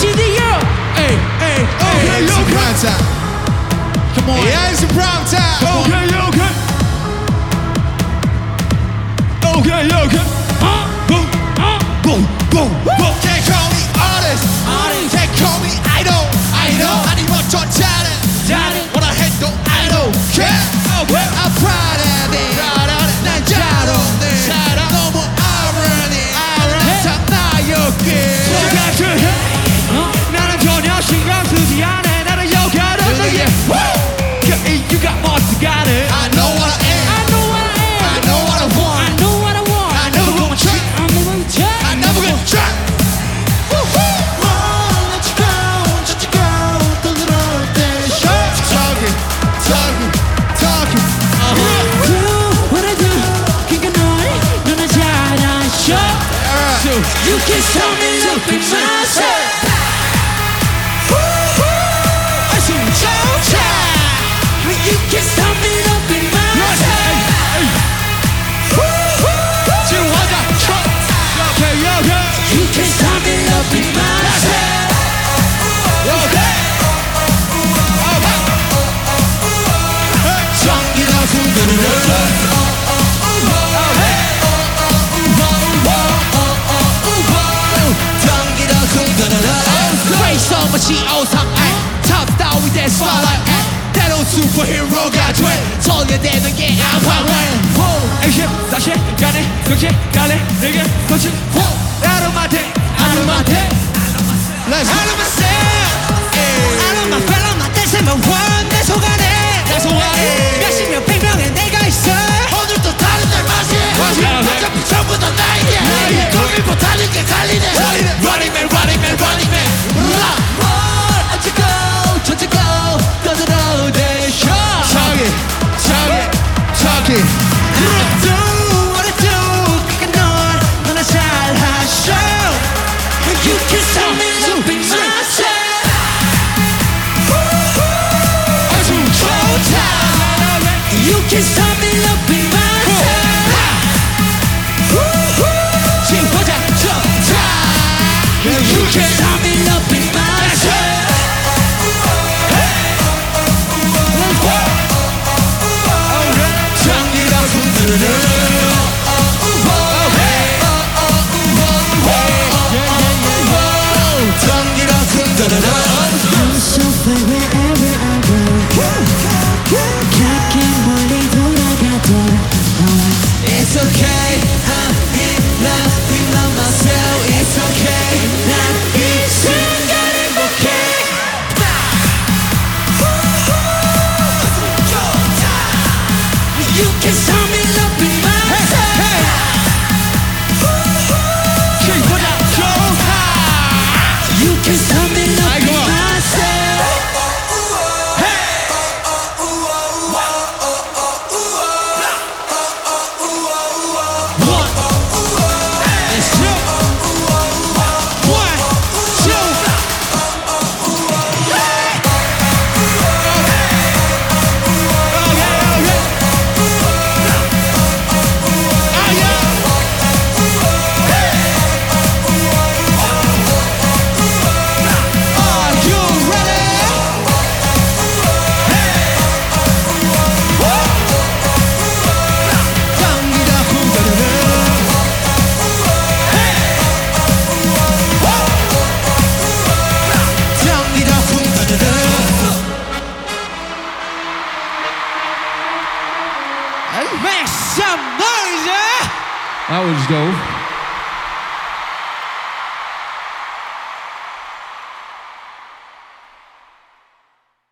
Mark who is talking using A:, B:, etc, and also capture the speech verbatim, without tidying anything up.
A: G D U. Hey, hey,
B: Okay,
A: hey,
B: okay.
A: prime time. Come on.
B: Yeah, it's a prime time.
A: Okay, okay. Okay, okay. Uh, boom, uh, boom, boom, boom.
B: Can't call me artist.
A: Artist.
B: Can't call me idol.
A: Idol.
B: 아니면 더 talent.
A: Talent.
B: 뭐라 해도 I don't care.
A: Okay.
B: I'm proud of it. 난 자랑해. 너무 irony. 다 나였기에.
A: 같은 해. 어? 나는 전혀 신경 쓰지 않아. 나는 여가로 너의 그 이유가 멋지가네.
B: I know what I am.
A: I know what I am.
B: I know what I want.
A: I know what I want.
B: I never gonna try.
A: I'm never gonna try.
B: I never gonna try. Talking, talking, talking.
A: Do what I do. 그러니까 너를 너는 잘 아셔.
B: Alright.
A: You can tell me up in myself. You can tell me up in myself.
B: 지금 화장 쳐.
A: Okay, okay. You can tell me up in myself.
B: Okay.
A: 전기가 흔들려. 전기가 흔들려.
B: Face on my 지오상 Top star with that spotlight 때론 슈퍼히어로가 돼 소개되는 게 아파와
A: 액션 다시 가네 그렇게 가네 내게 거친 아로마테 아로마테
B: Let's go.
A: I love myself I love my fellow my dance and my one 내 속안에
B: 내 속안에
A: 몇십 백 명의 내가 있어
B: 오늘도 다른 날 맞이해 어차피 전부 다 나에게 고민 못하는 게 달리네 Running man running man running man
A: 뭘 어쩌고 저쩌고 떠들어 대셔
B: Talking talking talking
A: I do what I do 그러니까 넌 너나 잘 하셔 You can tell me up in myself
B: 아주 좋다
A: You can tell me up in myself 지금 보자 좋다 You can tell me up in myself
B: 장기가 흔들려 장기가 흔들려
C: I'm so far wherever I go. 가끔 멀리 돌아가도
A: It's okay I'm in love with love myself It's okay 난 이 순간 행복해 You can tell me up in myself
B: 지금보다 좋다
A: You can tell me up in
B: 아이고.
A: myself Make some noise, yeah?
B: That was dope.